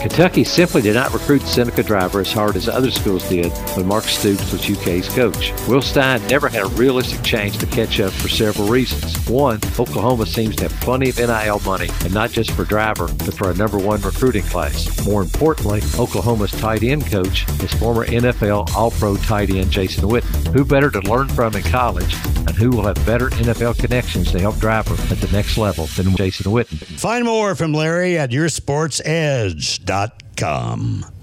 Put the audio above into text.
Kentucky simply did not recruit the Seneca driver as hard as other schools did when Mark Stoops was UK's coach. Will Stein never had a realistic chance to catch up for several reasons. One, Oklahoma seems to have plenty of NIL money, and not just for driver, but for a number one recruiting class. More importantly, Oklahoma's tight end coach is former NFL All-Pro tight end Jason Witten. Who better to learn from in college, and who will have better NFL connections to help driver at the next level than Jason Witten? Find more from Larry at yoursportsedge.com.